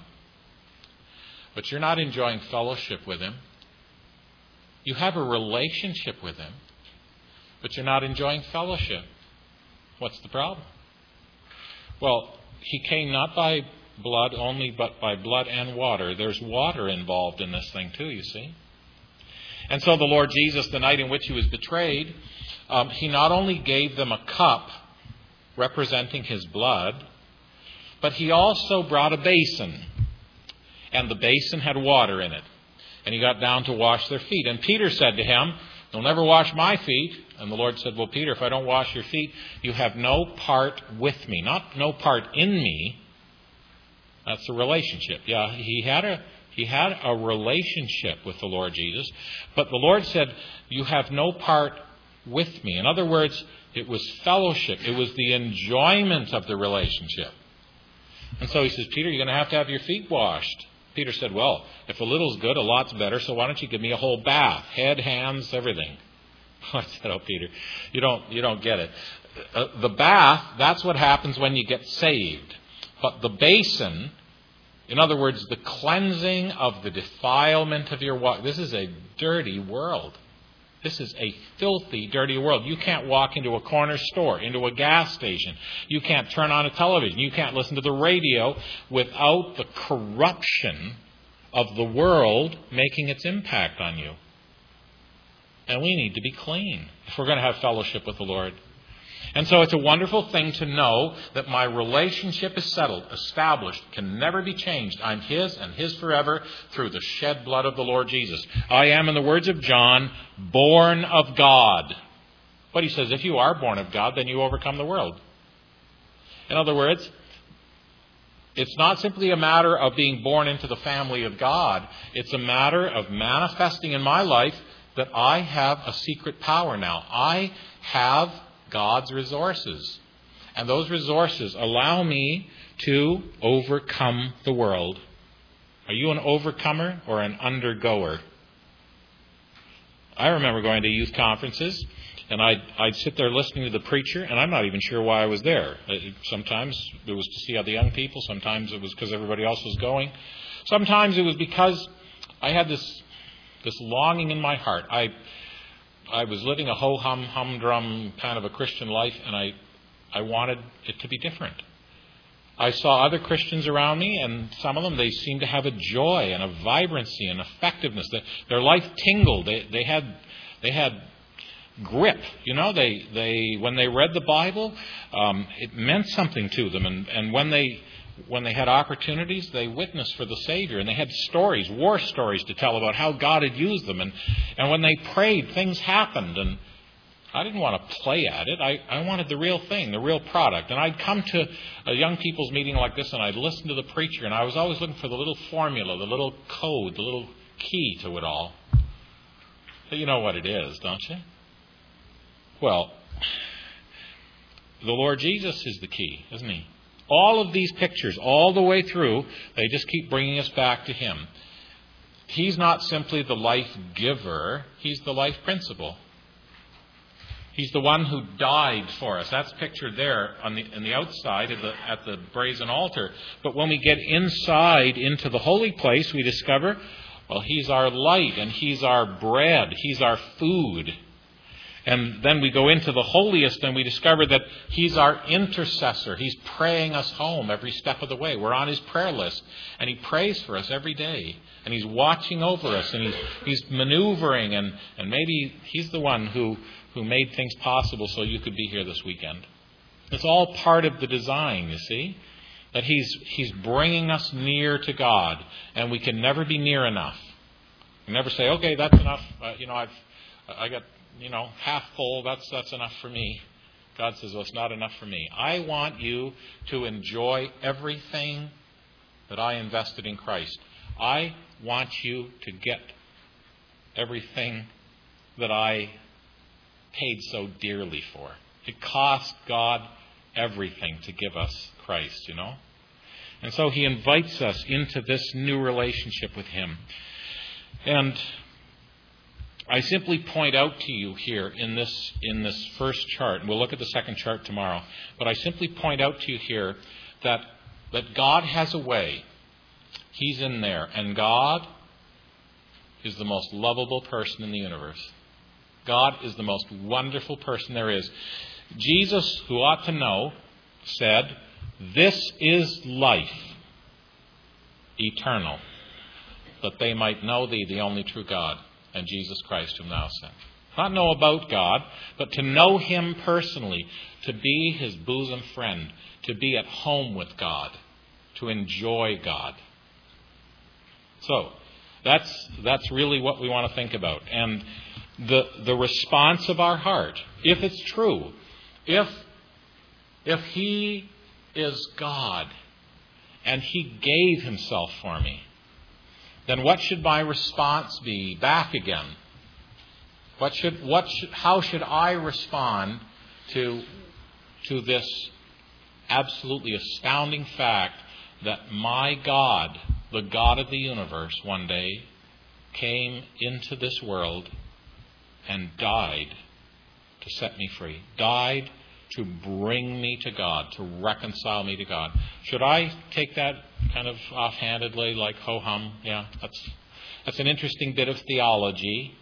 But you're not enjoying fellowship with him. You have a relationship with him, but you're not enjoying fellowship. What's the problem? Well, he came not by blood only, but by blood and water. There's water involved in this thing too, you see. And so the Lord Jesus, the night in which he was betrayed, um, he not only gave them a cup representing his blood, but he also brought a basin. And the basin had water in it. And he got down to wash their feet. And Peter said to him, you'll never wash my feet. And the Lord said, well, Peter, if I don't wash your feet, you have no part with me. Not no part in me. That's a relationship. Yeah, he had a he had a relationship with the Lord Jesus. But the Lord said, you have no part with me. In other words, it was fellowship. It was the enjoyment of the relationship. And so he says, Peter, you're going to have to have your feet washed. Peter said, well, if a little's good, a lot's better, so why don't you give me a whole bath? Head, hands, everything. I said, oh, Peter, you don't, you don't get it. Uh, the bath, that's what happens when you get saved. But the basin, in other words, the cleansing of the defilement of your walk. This is a dirty world. This is a filthy, dirty world. You can't walk into a corner store, into a gas station. You can't turn on a television. You can't listen to the radio without the corruption of the world making its impact on you. And we need to be clean if we're going to have fellowship with the Lord. And so it's a wonderful thing to know that my relationship is settled, established, can never be changed. I'm his and his forever through the shed blood of the Lord Jesus. I am, in the words of John, born of God. But he says, if you are born of God, then you overcome the world. In other words, it's not simply a matter of being born into the family of God. It's a matter of manifesting in my life that I have a secret power now. I have God's resources. And those resources allow me to overcome the world. Are you an overcomer or an undergoer? I remember going to youth conferences, and I'd, I'd sit there listening to the preacher, and I'm not even sure why I was there. Sometimes it was to see other young people. Sometimes it was because everybody else was going. Sometimes it was because I had this this longing in my heart. I I was living a ho-hum, humdrum kind of a Christian life, and I, I wanted it to be different. I saw other Christians around me, and some of them, they seemed to have a joy and a vibrancy and effectiveness. Their life tingled. They, they had, they had grip. You know, they, they when they read the Bible, um, it meant something to them. And, and when they when they had opportunities, they witnessed for the Savior. And they had stories, war stories to tell about how God had used them. And, and when they prayed, things happened. And I didn't want to play at it. I, I wanted the real thing, the real product. And I'd come to a young people's meeting like this, and I'd listen to the preacher. And I was always looking for the little formula, the little code, the little key to it all. But you know what it is, don't you? Well, the Lord Jesus is the key, isn't he? All of these pictures, all the way through, they just keep bringing us back to him. He's not simply the life giver. He's the life principle. He's the one who died for us. That's pictured there on the, on the outside of the, at the brazen altar. But when we get inside into the holy place, we discover, well, He's our light and He's our bread. He's our food. And then we go into the holiest and we discover that He's our intercessor. He's praying us home every step of the way. We're on His prayer list and He prays for us every day. And He's watching over us and He's, he's maneuvering and, and maybe He's the one who, who made things possible so you could be here this weekend. It's all part of the design, you see. That He's, he's bringing us near to God and we can never be near enough. We never say, okay, that's enough. Uh, you know, I've I got... you know, half full, that's that's enough for me. God says, well, it's not enough for me. I want you to enjoy everything that I invested in Christ. I want you to get everything that I paid so dearly for. It cost God everything to give us Christ, you know. And so He invites us into this new relationship with Him. And I simply point out to you here in this in this first chart, and we'll look at the second chart tomorrow, but I simply point out to you here that, that God has a way. He's in there, and God is the most lovable person in the universe. God is the most wonderful person there is. Jesus, who ought to know, said, "This is life, eternal, that they might know Thee, the only true God, and Jesus Christ whom Thou sent." Not know about God, but to know Him personally, to be His bosom friend, to be at home with God, to enjoy God. So, that's that's really what we want to think about. And the the response of our heart, if it's true, if if He is God and He gave Himself for me, then what should my response be back again? What should, what should, how should I respond to, to this absolutely astounding fact that my God, the God of the universe, one day came into this world and died to set me free, died to bring me to God, to reconcile me to God? Should I take that kind of offhandedly, like ho-hum? Yeah, that's that's an interesting bit of theology.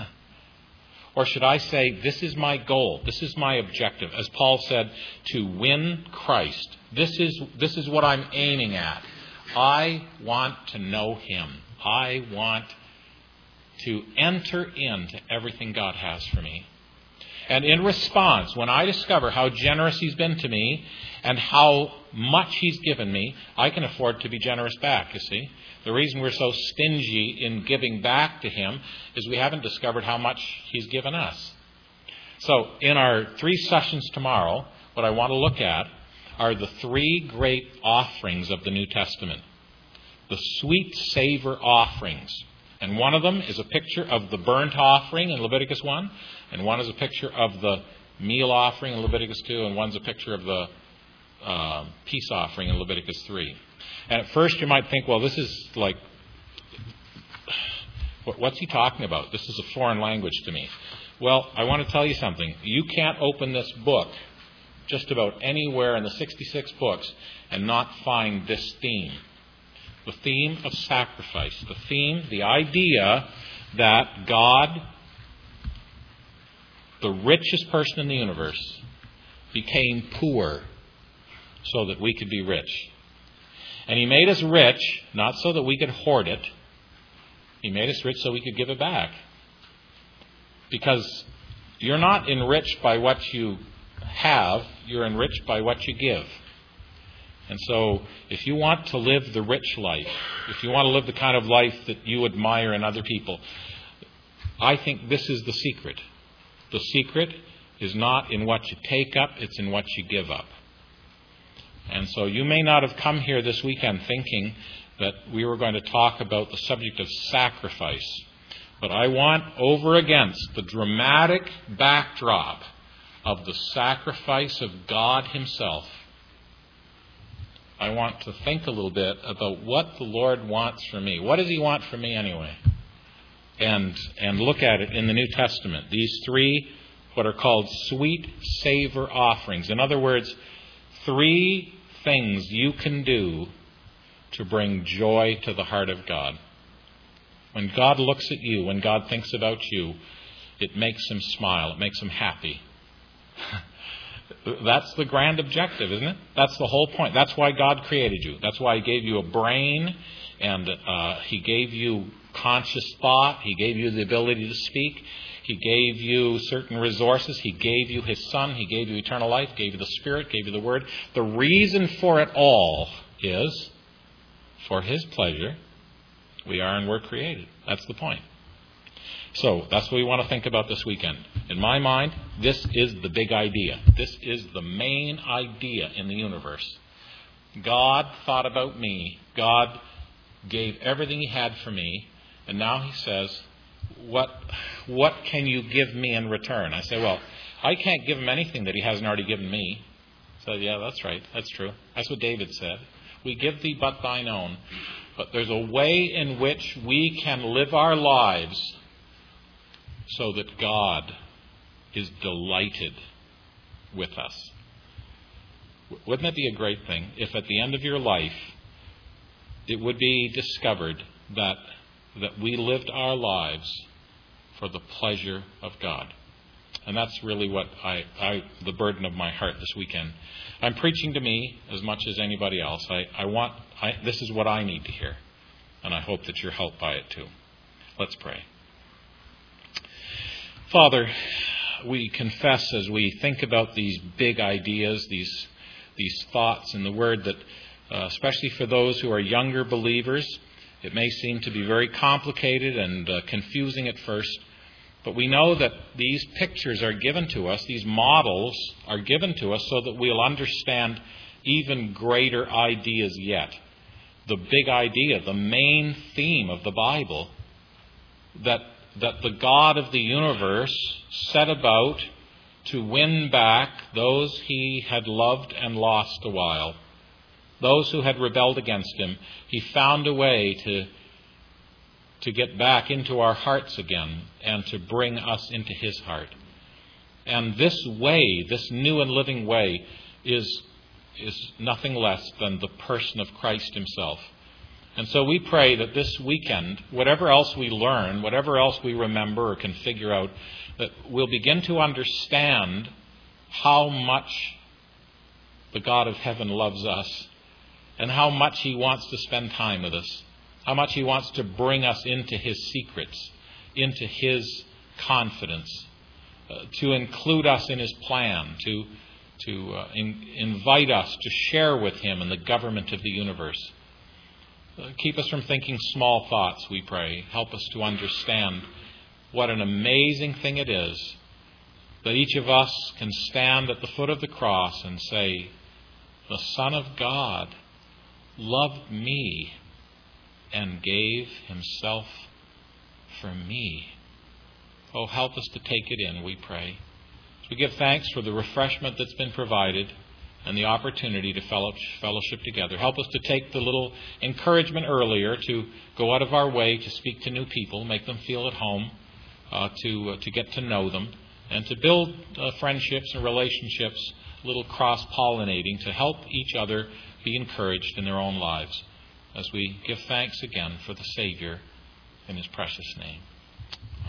Or should I say, this is my goal, this is my objective, as Paul said, to win Christ. This is this is what I'm aiming at. I want to know Him. I want to enter into everything God has for me. And in response, when I discover how generous He's been to me and how much He's given me, I can afford to be generous back, you see. The reason we're so stingy in giving back to Him is we haven't discovered how much He's given us. So in our three sessions tomorrow, what I want to look at are the three great offerings of the New Testament. The sweet savor offerings. And one of them is a picture of the burnt offering in Leviticus one. And one is a picture of the meal offering in Leviticus two. And one's a picture of the uh, peace offering in Leviticus three. And at first you might think, well, this is like, what's he talking about? This is a foreign language to me. Well, I want to tell you something. You can't open this book just about anywhere in the sixty-six books and not find this theme. The theme of sacrifice. The theme, the idea that God, the richest person in the universe, became poor so that we could be rich. And He made us rich, not so that we could hoard it. He made us rich so we could give it back. Because you're not enriched by what you have, you're enriched by what you give. And so, if you want to live the rich life, if you want to live the kind of life that you admire in other people, I think this is the secret. The secret is not in what you take up, it's in what you give up. And so you may not have come here this weekend thinking that we were going to talk about the subject of sacrifice. But I want, over against the dramatic backdrop of the sacrifice of God Himself, I want to think a little bit about what the Lord wants from me. What does He want from me anyway? And and look at it in the New Testament. These three what are called sweet savor offerings. In other words, three things you can do to bring joy to the heart of God. When God looks at you, when God thinks about you, it makes him smile. It makes him happy. That's the grand objective, isn't it? That's the whole point. That's why God created you. That's why he gave you a brain, and uh, he gave you conscious thought. He gave you the ability to speak. He gave you certain resources. He gave you his Son. He gave you eternal life, gave you the Spirit, gave you the Word. The reason for it all is for his pleasure. We are and were created. That's the point. So that's what we want to think about this weekend. In my mind, this is the big idea. This is the main idea in the universe. God thought about me. God gave everything he had for me. And now he says, what, what can you give me in return? I say, well, I can't give him anything that he hasn't already given me. So yeah, that's right. That's true. That's what David said. We give thee but thine own. But there's a way in which we can live our lives so that God is delighted with us. Wouldn't that be a great thing if at the end of your life it would be discovered that that we lived our lives for the pleasure of God? And that's really what I, I the burden of my heart this weekend. I'm preaching to me as much as anybody else. I, I want I, this is what I need to hear, and I hope that you're helped by it too. Let's pray. Father, we confess as we think about these big ideas, these these thoughts in the Word, that uh, especially for those who are younger believers, it may seem to be very complicated and uh, confusing at first. But we know that these pictures are given to us, these models are given to us so that we'll understand even greater ideas yet. The big idea, the main theme of the Bible, that that the God of the universe set about to win back those he had loved and lost a while, those who had rebelled against him. He found a way to, to get back into our hearts again and to bring us into his heart. And this way, this new and living way, is, is nothing less than the person of Christ himself. And so we pray that this weekend, whatever else we learn, whatever else we remember or can figure out, that we'll begin to understand how much the God of heaven loves us and how much he wants to spend time with us, how much he wants to bring us into his secrets, into his confidence, uh, to include us in his plan, to, to uh, in, invite us to share with him in the government of the universe. Keep us from thinking small thoughts, we pray. Help us to understand what an amazing thing it is that each of us can stand at the foot of the cross and say, the Son of God loved me and gave himself for me. Oh, help us to take it in, we pray. We give thanks for the refreshment that's been provided and the opportunity to fellowship together. Help us to take the little encouragement earlier to go out of our way to speak to new people, make them feel at home, uh, to uh, to get to know them, and to build uh, friendships and relationships, a little cross-pollinating, to help each other be encouraged in their own lives, as we give thanks again for the Savior in his precious name.